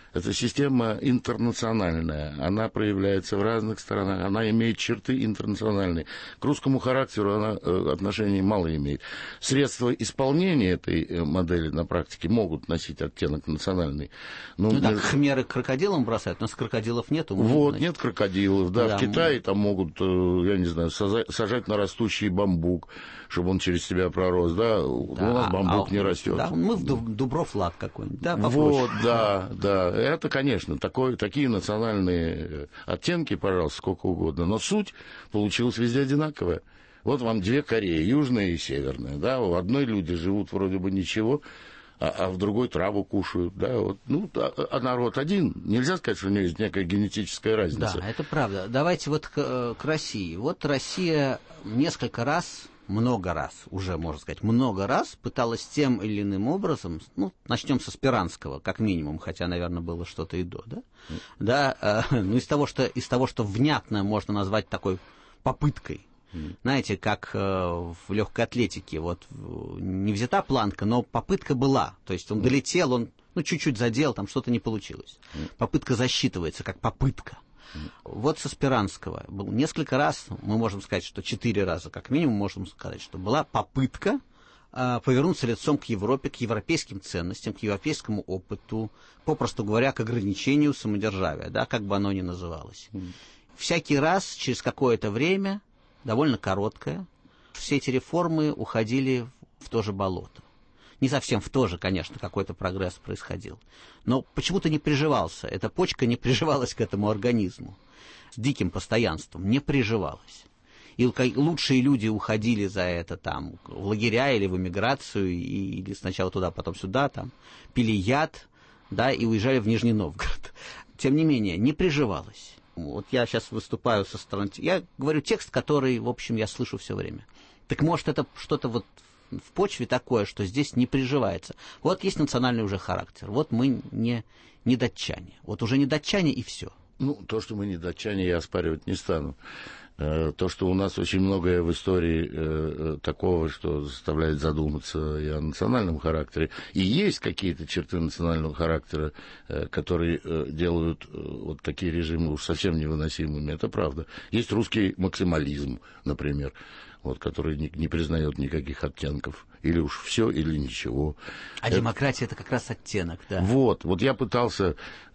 Это система интернациональная, она проявляется в разных странах, она имеет черты интернациональные. К русскому характеру она э, отношений мало имеет. Средства исполнения этой э, модели на практике могут носить оттенок национальный. Но, ну, так, между... хмеры к крокодилам бросают, у нас крокодилов нету. Вот, значит... нет крокодилов, да, да, в Китае мы... там могут, я не знаю, сажать на растущий бамбук, чтобы он через себя пророс, да, да у нас бамбук а, не растет. Да, мы в Дубровлаг какой-нибудь, да, попроще. Вот, да, да, это, конечно, такой, такие национальные оттенки, пожалуйста, сколько угодно, но суть получилась везде одинаковая. Вот вам две Кореи, южная и северная, да, в одной люди живут вроде бы ничего, а, а в другой траву кушают, да, вот, ну, а, а народ один, нельзя сказать, что у него есть некая генетическая разница. Да, это правда. Давайте вот к, к России. Вот Россия несколько раз, много раз, уже можно сказать, много раз пыталась тем или иным образом, ну, начнем со Спиранского, как минимум, хотя, наверное, было что-то и до, да, mm. да, э, ну, из того, что, из того, что внятно можно назвать такой попыткой. Mm. Знаете, как э, в легкой атлетике, вот не взята планка, но попытка была. То есть он mm. долетел, он ну, чуть-чуть задел, там что-то не получилось. Mm. Попытка засчитывается как попытка. Mm. Вот со Спиранского был несколько раз, мы можем сказать, что четыре раза, как минимум, можем сказать, что была попытка э, повернуться лицом к Европе, к европейским ценностям, к европейскому опыту, попросту говоря, к ограничению самодержавия, да, как бы оно ни называлось. Mm. Всякий раз, через какое-то время, довольно короткая, все эти реформы уходили в то же болото. Не совсем в то же, конечно, какой-то прогресс происходил. Но почему-то не приживался. Эта почка не приживалась к этому организму. С диким постоянством не приживалась. И лучшие люди уходили за это там в лагеря или в эмиграцию, или сначала туда, потом сюда, там, пили яд, да, и уезжали в Нижний Новгород. Тем не менее, не приживалась. Вот я сейчас выступаю со стороны... Я говорю текст, который, в общем, я слышу все время. Так может, это что-то вот в почве такое, что здесь не приживается. Вот есть национальный уже характер. Вот мы не, не датчане. Вот уже не датчане и все. Ну, то, что мы не датчане, я оспаривать не стану. То, что у нас очень многое в истории э, такого, что заставляет задуматься и о национальном характере. И есть какие-то черты национального характера, э, которые э, делают э, вот такие режимы уж совсем невыносимыми. Это правда. Есть русский максимализм, например, вот, который не, не признает никаких оттенков. Или уж все, или ничего. А это... демократия — это как раз оттенок, да. Вот, вот я пытался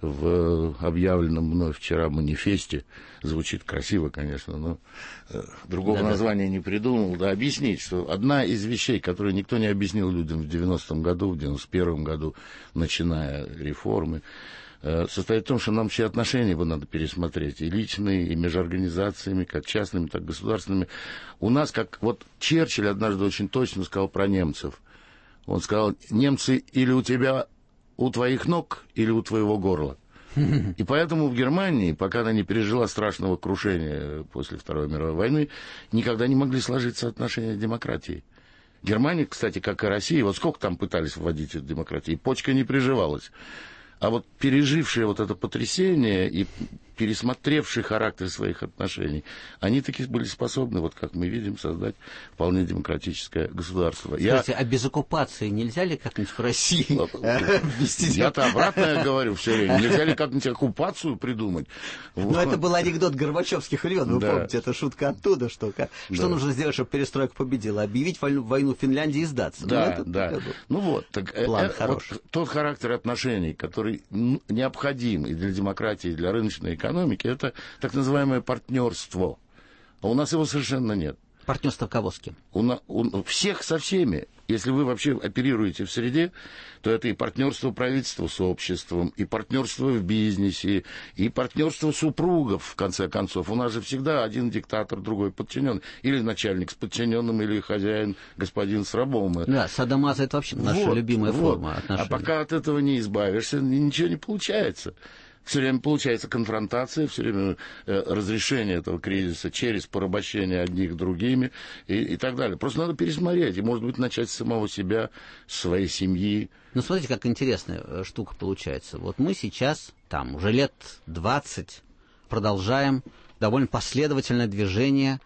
в объявленном мной вчера манифесте, звучит красиво, конечно, но э, другого да, названия да. не придумал, да, объяснить, что одна из вещей, которую никто не объяснил людям в девяностом году, в девяносто первом году, начиная реформы, э, состоит в том, что нам все отношения его надо пересмотреть, и личные, и между организациями, как частными, так и государственными. У нас, как вот Черчилль однажды очень точно сказал про немцев. Он сказал, немцы или у тебя, у твоих ног, или у твоего горла. И поэтому в Германии, пока она не пережила страшного крушения после Второй мировой войны, никогда не могли сложиться отношения с демократией. Германия, кстати, как и Россия, вот сколько там пытались вводить эту демократию, почка не приживалась. А вот пережившие вот это потрясение и пересмотревшие характер своих отношений, они таки были способны, вот как мы видим, создать вполне демократическое государство. Скажите, я... а без оккупации нельзя ли как-нибудь в России ввести? Я-то обратно говорю все время. Нельзя ли как-нибудь оккупацию придумать? Ну, это был анекдот горбачевских времен, вы помните, это шутка оттуда, что что нужно сделать, чтобы перестройка победила? Объявить войну Финляндии и сдаться. Да, да. Ну вот, план хороший. Тот характер отношений, который необходим и для демократии, и для рыночной экономики, это так называемое партнерство. А у нас его совершенно нет. Партнерство кого с кем? У, у всех со всеми. Если вы вообще оперируете в среде, то это и партнерство правительства с обществом, и партнерство в бизнесе, и партнерство супругов, в конце концов. У нас же всегда один диктатор, другой подчиненный. Или начальник с подчиненным, или хозяин, господин с рабом. Да, садомаза — это вообще наша вот, любимая вот. форма отношений. А пока от этого не избавишься, ничего не получается. Все время получается конфронтация, все время э, разрешение этого кризиса через порабощение одних другими и, и так далее. Просто надо пересмотреть и, может быть, начать с самого себя, с своей семьи. Ну, смотрите, как интересная штука получается. Вот мы сейчас, там, уже лет двадцать продолжаем довольно последовательное движение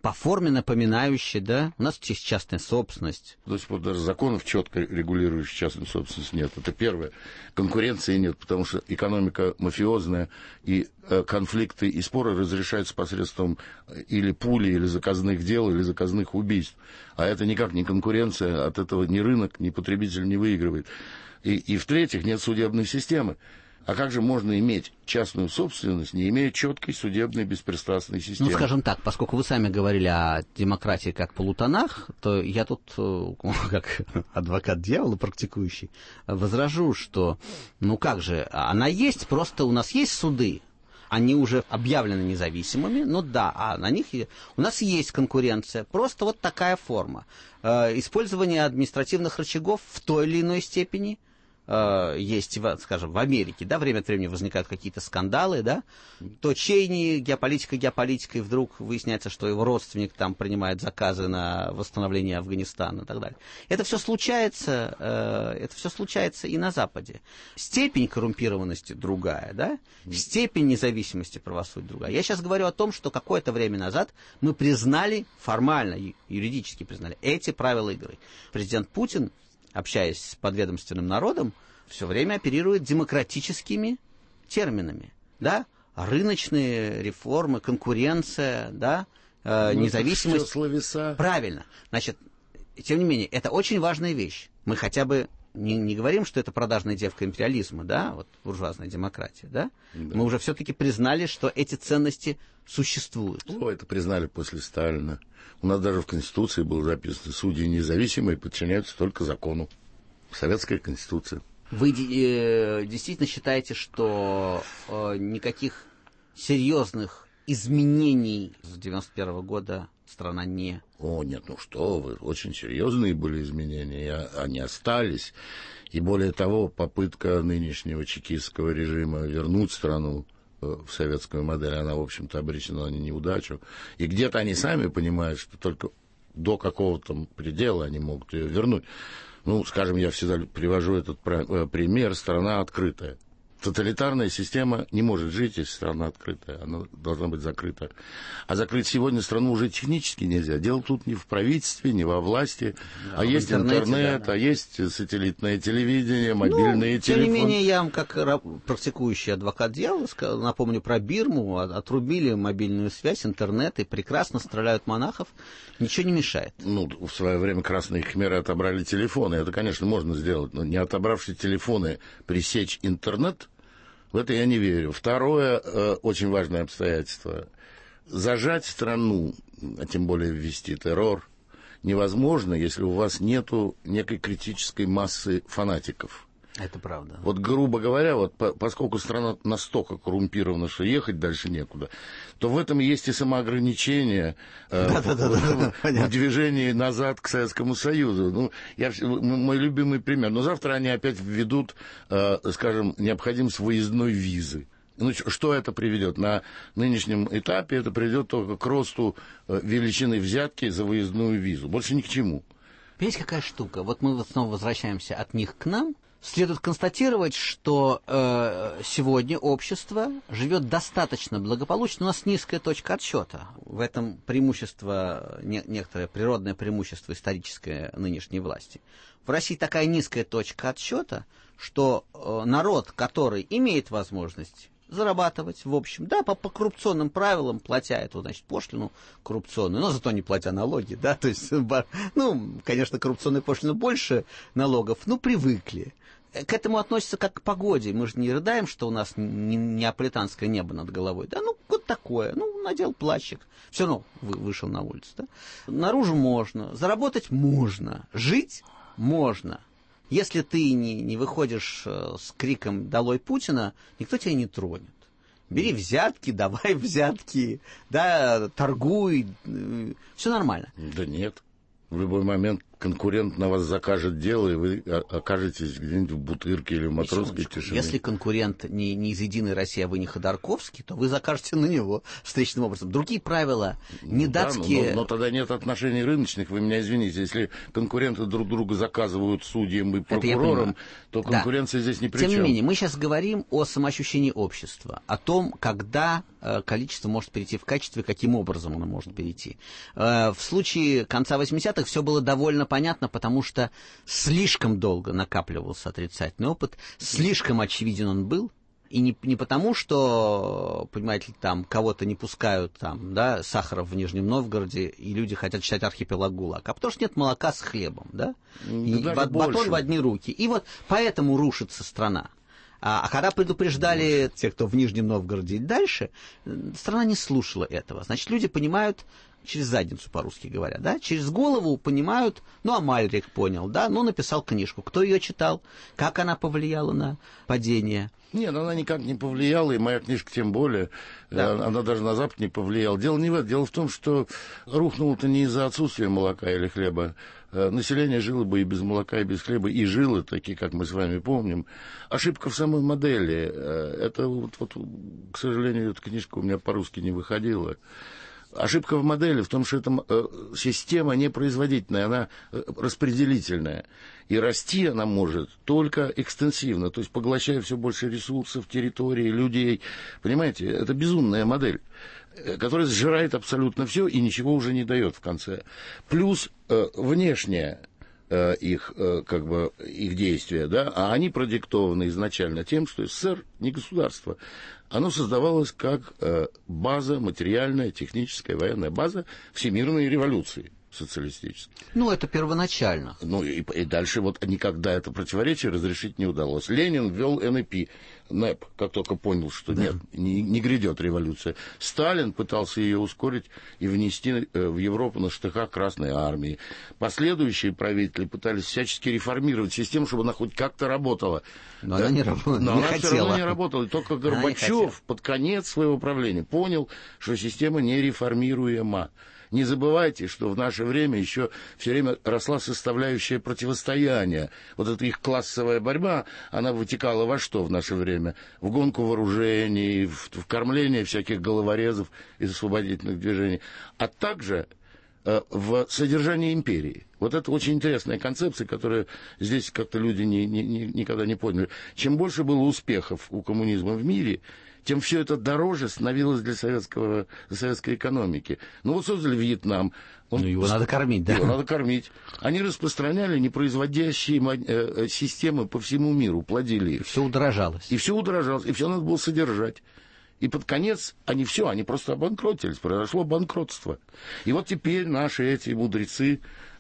по форме напоминающий, да, у нас есть частная собственность. До сих пор даже законов четко регулирующих частную собственность нет. Это первое. Конкуренции нет, потому что экономика мафиозная, и э, конфликты и споры разрешаются посредством или пули, или заказных дел, или заказных убийств. А это никак не конкуренция, от этого ни рынок, ни потребитель не выигрывает. И, и в-третьих, нет судебной системы. А как же можно иметь частную собственность, не имея четкой судебной беспристрастной системы? Ну, скажем так, поскольку вы сами говорили о демократии как полутонах, то я тут, как адвокат дьявола практикующий, возражу, что, ну как же, она есть, просто у нас есть суды, они уже объявлены независимыми, ну да, а на них у нас есть конкуренция, просто вот такая форма. Использование административных рычагов в той или иной степени есть, скажем, в Америке, да, время от времени возникают какие-то скандалы, да, то Чейни, геополитика геополитикой, вдруг выясняется, что его родственник там принимает заказы на восстановление Афганистана и так далее. Это все случается, это все случается и на Западе. Степень коррумпированности другая, да, степень независимости правосудия другая. Я сейчас говорю о том, что какое-то время назад мы признали, формально, юридически признали, эти правила игры. Президент Путин, общаясь с подведомственным народом, все время оперирует демократическими терминами, да, рыночные реформы, конкуренция, да, э, ну, независимость. Словеса. Правильно. Значит, тем не менее, это очень важная вещь. Мы хотя бы не, не говорим, что это продажная девка империализма, да, вот буржуазная демократия, да? Да. Мы уже все-таки признали, что эти ценности существуют. О, это признали после Сталина. У нас даже в Конституции было записано: судьи независимые подчиняются только закону. Советская Конституция. Вы э, действительно считаете, что э, никаких серьезных изменений с девяносто первого года страна не... О, нет, ну что вы, очень серьезные были изменения, они остались. И более того, попытка нынешнего чекистского режима вернуть страну в советскую модель, она, в общем-то, обречена на неудачу. И где-то они сами понимают, что только до какого-то предела они могут ее вернуть. Ну, скажем, я всегда привожу этот пример: страна открытая. Тоталитарная система не может жить, если страна открытая, она должна быть закрыта. А закрыть сегодня страну уже технически нельзя. Дело тут не в правительстве, не во власти, да, а есть интернет, да, да. а есть сателлитное телевидение, мобильные ну, телефоны. Тем не менее, я вам, как практикующий адвокат дьявола, напомню про Бирму: отрубили мобильную связь, интернет, и прекрасно стреляют монахов, ничего не мешает. Ну, в свое время красные хмеры отобрали телефоны, это, конечно, можно сделать, но не отобравши телефоны пресечь интернет, в это я не верю. Второе, э, очень важное обстоятельство. Зажать страну, а тем более ввести террор, невозможно, если у вас нету некой критической массы фанатиков. Это правда. Вот, грубо говоря, вот по, поскольку страна настолько коррумпирована, что ехать дальше некуда, то в этом есть и самоограничение э, в, в движении назад к Советскому Союзу. Ну, я, мой любимый пример. Но завтра они опять введут, э, скажем, необходимость выездной визы. Ну, что это приведет? На нынешнем этапе это приведет только к росту э, величины взятки за выездную визу. Больше ни к чему. Есть какая штука? Вот мы вот снова возвращаемся от них к нам. Следует констатировать, что э, сегодня общество живет достаточно благополучно. У нас низкая точка отсчета. В этом преимущество, не, некоторое природное преимущество историческое нынешней власти. В России такая низкая точка отсчета, что э, народ, который имеет возможность зарабатывать, в общем, да, по, по коррупционным правилам, платя эту, значит, пошлину коррупционную, но зато не платя налоги, да, то есть, ну, конечно, коррупционная пошлина больше налогов, но привыкли. К этому относятся как к погоде. Мы же не рыдаем, что у нас не неаполитанское небо над головой. Да, ну, вот такое. Ну, надел плащик. Все равно вы, вышел на улицу. Да? Наружу можно. Заработать можно. Жить можно. Если ты не, не выходишь с криком «Долой Путина», никто тебя не тронет. Бери взятки, давай взятки, да, торгуй. Все нормально. Да нет. В любой момент конкурент на вас закажет дело, и вы окажетесь где-нибудь в Бутырке или в Матросской тишине. Если конкурент не, не из «Единой России», а вы не Ходорковский, то вы закажете на него встречным образом. Другие правила, не да, датские... Но, но, но тогда нет отношений рыночных, вы меня извините. Если конкуренты друг друга заказывают судьям и прокурорам, то конкуренция да. здесь ни при чем. Тем не менее, мы сейчас говорим о самоощущении общества, о том, когда э, количество может перейти в качестве, каким образом оно может перейти. Э, в случае конца восьмидесятых все было довольно понятно, потому что слишком долго накапливался отрицательный опыт, слишком очевиден он был, и не, не потому, что, понимаете ли, там кого-то не пускают, там, да, Сахаров в Нижнем Новгороде, и люди хотят читать архипелаг ГУЛАГ, а потому что нет молока с хлебом, да, и да батон больше. В одни руки. И вот поэтому рушится страна. А, а когда предупреждали те, кто в Нижнем Новгороде и дальше, страна не слушала этого. Значит, люди понимают, через задницу, по-русски говоря, да, через голову понимают, ну, а Мальрик понял, да, ну, написал книжку. Кто ее читал? Как она повлияла на падение? Нет, она никак не повлияла, и моя книжка тем более. Да. Она даже на Запад не повлияла. Дело не в этом. Дело в том, что рухнуло-то не из-за отсутствия молока или хлеба. Население жило бы и без молока, и без хлеба, и жило, такие, как мы с вами помним. Ошибка в самой модели. Это, вот, вот, к сожалению, эта книжка у меня по-русски не выходила. Ошибка в модели в том, что эта э, система не производительная, она э, распределительная. И расти она может только экстенсивно, то есть поглощая все больше ресурсов, территории, людей. Понимаете, это безумная модель, э, которая сжирает абсолютно все и ничего уже не дает в конце. Плюс э, внешняя их, как бы, их действия, да, а они продиктованы изначально тем, что СССР не государство. Оно создавалось как база, материальная, техническая, военная база всемирной революции социалистической. Ну, это первоначально. Ну, и, и дальше вот никогда это противоречие разрешить не удалось. Ленин ввел эн и пи, НЭП, как только понял, что да. нет, не, не грядет революция. Сталин пытался ее ускорить и внести в Европу на штыках Красной Армии. Последующие правители пытались всячески реформировать систему, чтобы она хоть как-то работала. Но да? она не работала. Но не она хотела. все равно не работала. И только Горбачев под конец своего правления понял, что система нереформируема. Не забывайте, что в наше время еще все время росла составляющая противостояния. Вот эта их классовая борьба, она вытекала во что в наше время? В гонку вооружений, в, в кормление всяких головорезов из освободительных движений, а также э, в содержании империи. Вот это очень интересная концепция, которую здесь как-то люди не, не, не, никогда не поняли. Чем больше было успехов у коммунизма в мире, тем все это дороже становилось для, советского, для советской экономики. Ну вот создали Вьетнам. Он, ну его надо кормить, да? Его надо кормить. Они распространяли непроизводящие э, системы по всему миру, плодили их. И все удорожалось. И все удорожалось, и все надо было содержать. И под конец они все, они просто обанкротились, произошло банкротство. И вот теперь наши эти мудрецы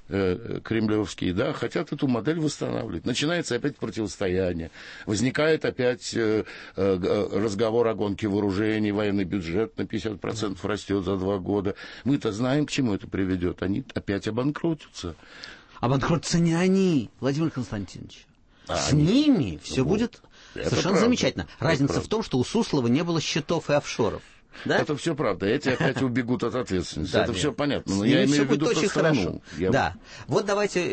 кремлевские, да, хотят эту модель восстанавливать. Начинается опять противостояние, возникает опять э, э, разговор о гонке вооружений, военный бюджет на пятьдесят процентов растет за два года. Мы-то знаем, к чему это приведет. Они опять обанкротятся. Обанкротятся не они, Владимир Константинович. А С они... ними все ну, будет совершенно правда. Замечательно. Разница в том, что у Суслова не было счетов и офшоров. Да? Это все правда. Эти опять убегут от ответственности. Это все понятно. Но я имею в виду очень хорошо. Да. Вот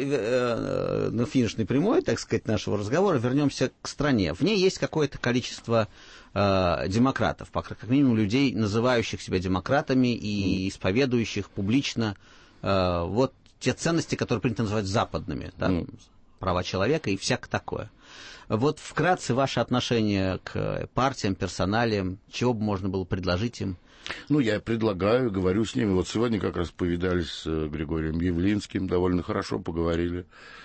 давайте на финишной прямой, так сказать, нашего разговора вернемся к стране. В ней есть какое-то количество демократов, как минимум людей, называющих себя демократами и исповедующих публично вот те ценности, которые принято называть западными, да? Права человека и всякое такое. Вот вкратце ваше отношение к партиям, персоналиям, чего бы можно было предложить им? Ну, я предлагаю, говорю с ними. Вот сегодня как раз повидались с Григорием Явлинским, довольно хорошо поговорили.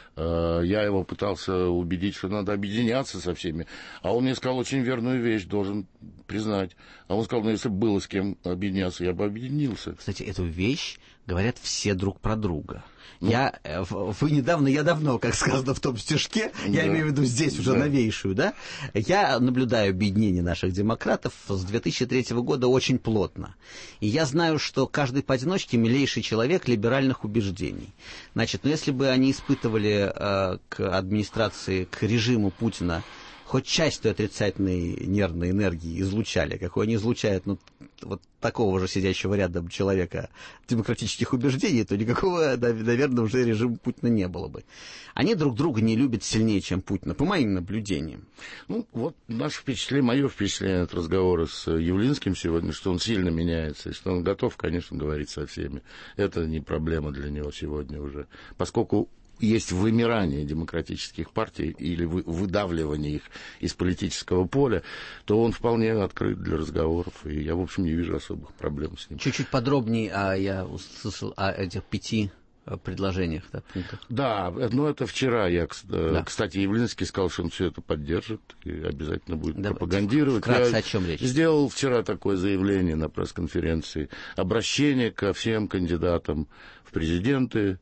Я его пытался убедить, что надо объединяться со всеми. А он мне сказал очень верную вещь, должен признать. А он сказал, ну, если бы было с кем объединяться, я бы объединился. Кстати, эту вещь говорят все друг про друга. Ну, я, вы недавно, я давно, как сказано в том стишке, да. Я имею в виду здесь уже да. новейшую, да, я наблюдаю объединение наших демократов с две тысячи третьего года очень плотно. И я знаю, что каждый поодиночке милейший человек либеральных убеждений. Значит, ну если бы они испытывали э, к администрации, к режиму Путина хоть часть той отрицательной нервной энергии излучали, какой они излучают, ну, вот такого же сидящего рядом человека демократических убеждений, то никакого, наверное, уже режима Путина не было бы. Они друг друга не любят сильнее, чем Путина, по моим наблюдениям. Ну, вот наше впечатление, мое впечатление от разговора с Явлинским сегодня, что он сильно меняется, и что он готов, конечно, говорить со всеми. Это не проблема для него сегодня уже, поскольку есть вымирание демократических партий или выдавливание их из политического поля, то он вполне открыт для разговоров, и я, в общем, не вижу особых проблем с ним. Чуть-чуть подробнее, а я услышал о этих пяти предложениях, да, пунктах. Да, но это вчера я, да. Кстати, Явлинский сказал, что он все это поддержит и обязательно будет Давайте пропагандировать. Вкратце, я о чем речь? Сделал вчера такое заявление на пресс-конференции, обращение ко всем кандидатам в президенты,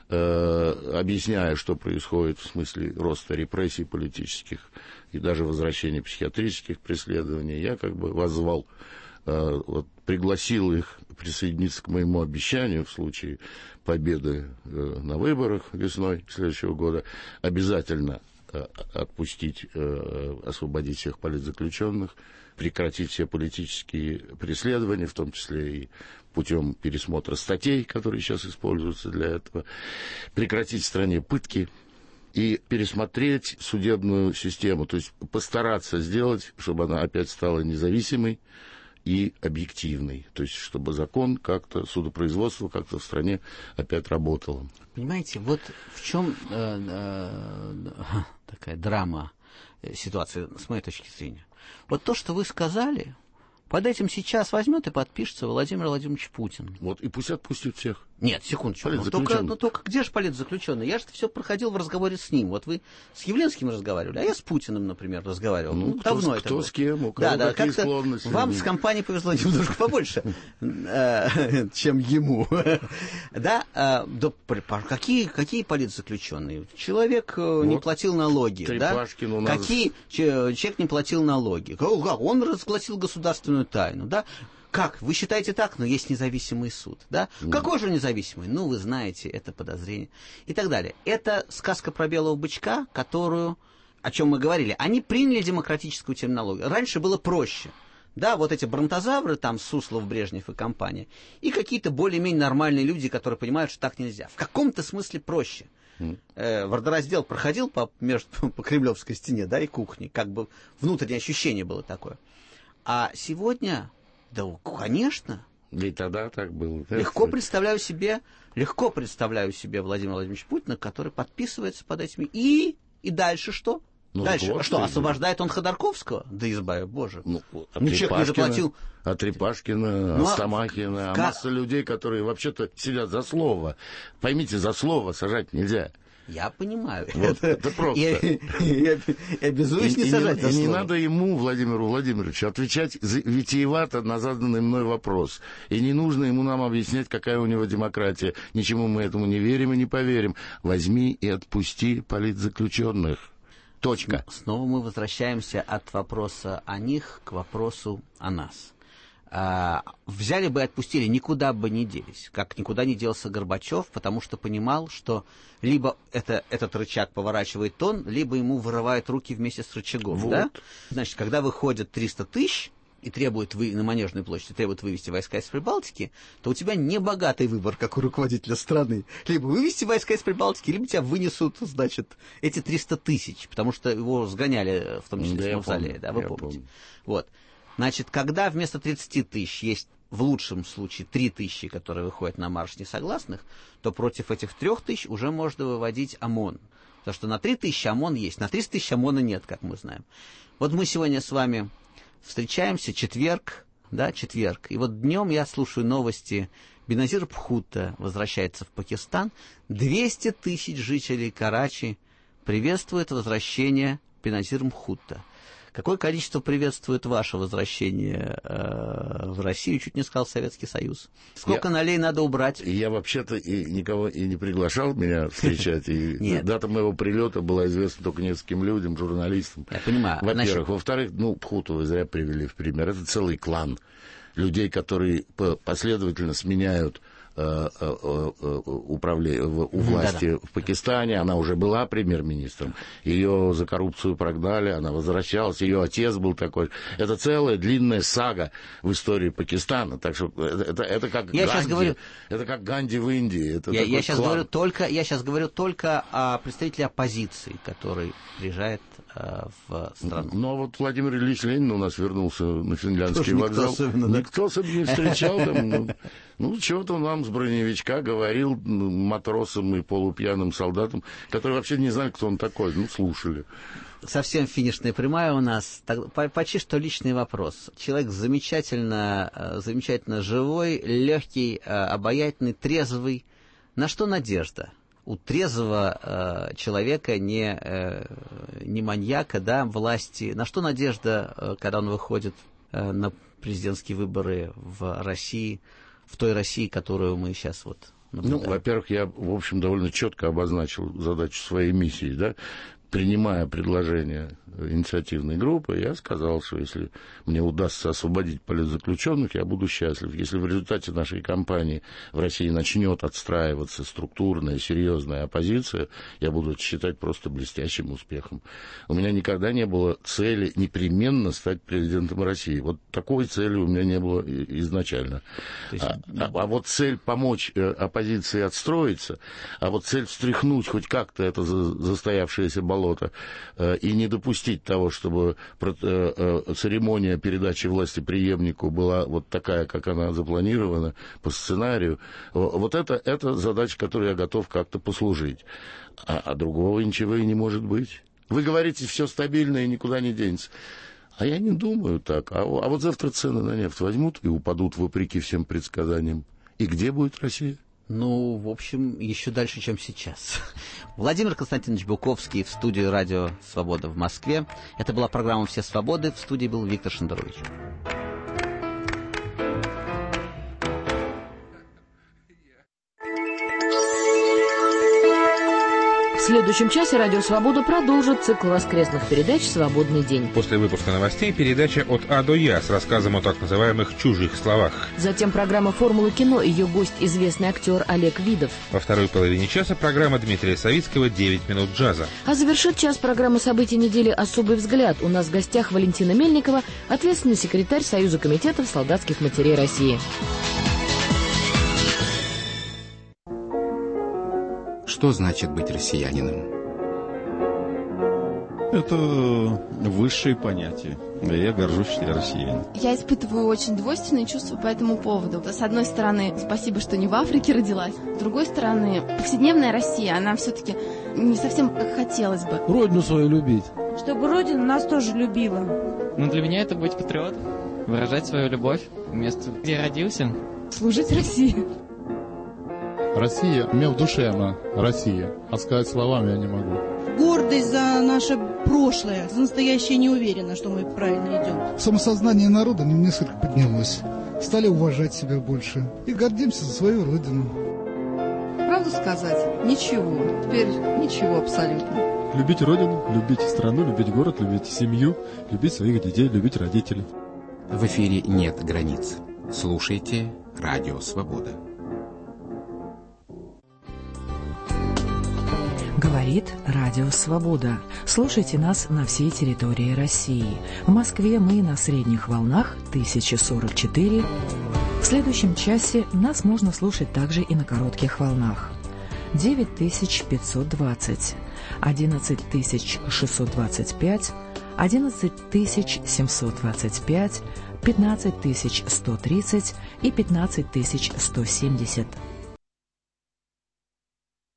объясняя, что происходит в смысле роста репрессий политических и даже возвращения психиатрических преследований. Я как бы воззвал, вот, пригласил их присоединиться к моему обещанию в случае победы на выборах весной следующего года обязательно отпустить, освободить всех политзаключенных, прекратить все политические преследования, в том числе и путем пересмотра статей, которые сейчас используются для этого, прекратить в стране пытки и пересмотреть судебную систему, то есть постараться сделать, чтобы она опять стала независимой и объективной, то есть чтобы закон как-то, судопроизводство как-то в стране опять работало. Понимаете, вот в чем э, э, такая драма ситуации, с моей точки зрения. Вот то, что вы сказали, под этим сейчас возьмет и подпишется Владимир Владимирович Путин. Вот, и пусть отпустят всех. Нет, секундочку. Ну только, ну только где же политзаключенный? Я же все проходил в разговоре с ним. Вот вы с Явлинским разговаривали, а я с Путиным, например, разговаривал. Ну, ну давно кто, это кто было. с кем, у кого да, да, какие как-то склонности. Вам с компанией повезло немножко побольше, чем ему. Да, какие какие политзаключенные? Человек не платил налоги. Трепашкин у нас. Какие человек не платил налоги? Он разгласил государственную тайну, да? Как? Вы считаете так, но есть независимый суд, да? Mm. Какой же независимый? Ну, вы знаете, это подозрение. И так далее. Это сказка про белого бычка, которую, о чем мы говорили, они приняли демократическую терминологию. Раньше было проще. Да, вот эти бронтозавры, там, Суслов, Брежнев и компания, и какие-то более-менее нормальные люди, которые понимают, что так нельзя. В каком-то смысле проще. Mm. Э, водораздел проходил по, между, по Кремлевской стене, да, и кухне. Как бы внутреннее ощущение было такое. А сегодня... Да, конечно. И тогда так было. Легко представляю себе, легко представляю себе Владимира Владимировича Путина, который подписывается под этими. И, и дальше что? Ну, дальше вот, что, освобождает он Ходорковского? Да избави, боже. Ну, от ну человек не заплатил. От Репашкина, ну, Стамахина, как... масса людей, которые вообще-то сидят за слово. Поймите, за слово сажать нельзя. Я понимаю. Вот, это, это просто. Я, я, я обязуюсь не и, сажать и, за и слово. Не надо ему, Владимиру Владимировичу, отвечать витиевато на заданный мной вопрос. И не нужно ему нам объяснять, какая у него демократия. Ничему мы этому не верим и не поверим. Возьми и отпусти политзаключенных. Точка. Снова мы возвращаемся от вопроса о них к вопросу о нас. А, взяли бы и отпустили, никуда бы не делись, как никуда не делся Горбачев, потому что понимал, что либо это, этот рычаг поворачивает он, либо ему вырывают руки вместе с рычагом. Вот. Да? Значит, когда выходят триста тысяч и требуют вы, на Манежную площадь, требуют вывести войска из Прибалтики, то у тебя небогатый выбор, как у руководителя страны. Либо вывести войска из Прибалтики, либо тебя вынесут, значит, эти триста тысяч, потому что его сгоняли, в том числе, да, с Мавзолея. Да, вы помните. Вот. Значит, когда вместо тридцати тысяч есть в лучшем случае три тысячи, которые выходят на марш несогласных, то против этих трех тысяч уже можно выводить ОМОН. Потому что на три тысячи ОМОН есть, на триста тысяч ОМОНа нет, как мы знаем. Вот мы сегодня с вами встречаемся, четверг, да, четверг. И вот днем я слушаю новости. Беназир Бхутто возвращается в Пакистан. двести тысяч жителей Карачи приветствуют возвращение Беназира Бхутто. Какое количество приветствует ваше возвращение э, в Россию? Чуть не сказал Советский Союз. Сколько я, налей надо убрать? Я вообще-то и никого и не приглашал меня встречать. И дата моего прилета была известна только нескольким людям, журналистам. Я понимаю. Во-первых. Значит... Во-вторых, ну, Бхутту вы зря привели в пример. Это целый клан людей, которые последовательно сменяют э, э, э, управле... у власти Да-да. в Пакистане, она уже была премьер-министром, ее за коррупцию прогнали, она возвращалась, ее отец был такой. Это целая длинная сага в истории Пакистана, так что это, это, это как я Ганди, говорю... это как Ганди в Индии. Это я, я, сейчас клан. говорю только, я сейчас говорю только о представителе оппозиции, который приезжает э, в страну. Но вот Владимир Ильич Ленин у нас вернулся на финляндский Тоже вокзал. Никто особенно, да? Никто особенно не встречал там. Ну, ну чего-то он нам с броневичка говорил матросам и полупьяным солдатам, которые вообще не знали, кто он такой. Ну, слушали. Совсем финишная прямая у нас. Так, почти что личный вопрос. Человек замечательно, замечательно живой, легкий, обаятельный, трезвый. На что надежда? У трезвого э, человека, не, э, не маньяка, да, власти. На что надежда, э, когда он выходит э, на президентские выборы в России, в той России, которую мы сейчас вот наблюдаем? Ну, во-первых, я, в общем, довольно четко обозначил задачу своей миссии, да. Принимая предложение инициативной группы, я сказал, что если мне удастся освободить политзаключенных, я буду счастлив. Если в результате нашей кампании в России начнет отстраиваться структурная, серьезная оппозиция, я буду это считать просто блестящим успехом. У меня никогда не было цели непременно стать президентом России. Вот такой цели у меня не было изначально. Есть... А, а, а вот цель помочь оппозиции отстроиться, а вот цель встряхнуть хоть как-то это застоявшееся болото и не допустить того, чтобы церемония передачи власти преемнику была вот такая, как она запланирована по сценарию, вот это, это задача, которой я готов как-то послужить. А, а другого ничего и не может быть. Вы говорите, все стабильно и никуда не денется. А я не думаю так. А, а вот завтра цены на нефть возьмут и упадут вопреки всем предсказаниям. И где будет Россия? Ну, в общем, еще дальше, чем сейчас. Владимир Константинович Буковский в студии «Радио Свобода» в Москве. Это была программа «Все свободы». В студии был Виктор Шендерович. В следующем часе «Радио Свобода» продолжит цикл воскресных передач «Свободный день». После выпуска новостей передача «От А до Я» с рассказом о так называемых «чужих словах». Затем программа «Формула кино», ее гость — известный актер Олег Видов. Во второй половине часа программа Дмитрия Савицкого «девять минут джаза». А завершит час программы «События недели. Особый взгляд». У нас в гостях Валентина Мельникова, ответственный секретарь Союза комитетов солдатских матерей России. Что значит быть россиянином? Это высшее понятие. Я горжусь, что я россиянин. Я испытываю очень двойственные чувства по этому поводу. С одной стороны, спасибо, что не в Африке родилась. С другой стороны, повседневная Россия, она все-таки не совсем как хотелось бы. Родину свою любить. Чтобы Родина нас тоже любила. Ну, для меня это быть патриотом. Выражать свою любовь к месту, где я родился. Служить России. Россия, у меня в душе она Россия, а сказать словами я не могу. Гордость за наше прошлое, за настоящее не уверена, что мы правильно идем. Самосознание народа несколько поднялось, стали уважать себя больше и гордимся за свою родину. Правду сказать? Ничего, теперь ничего абсолютно. Любить родину, любить страну, любить город, любить семью, любить своих детей, любить родителей. В эфире нет границ. Слушайте «Радио Свобода». Говорит Радио Свобода. Слушайте нас на всей территории России. В Москве мы на средних волнах тысяча сорок четыре. В следующем часе нас можно слушать также и на коротких волнах. девять тысяч пятьсот двадцать, одиннадцать тысяч шестьсот двадцать пять, одиннадцать тысяч семьсот двадцать пять, пятнадцать тысяч сто тридцать и пятнадцать тысяч сто семьдесят.